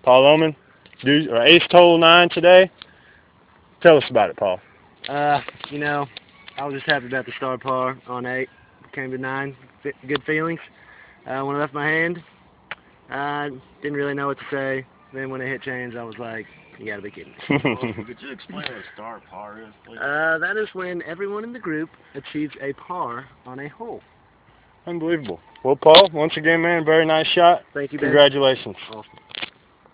Paul Oman, ace hole 9 today. Tell us about it, Paul. Uh, you know, I was just happy about the star par on 8. Came to 9. Good feelings. When I left my hand, I didn't really know what to say. Then when it hit chains, I was like, you gotta be kidding me. Well, could you explain what a star par is, please? That is when everyone in the group achieves a par on a hole. Unbelievable. Well, Paul, once again, man, very nice shot. Thank you, Ben. Congratulations. Awesome.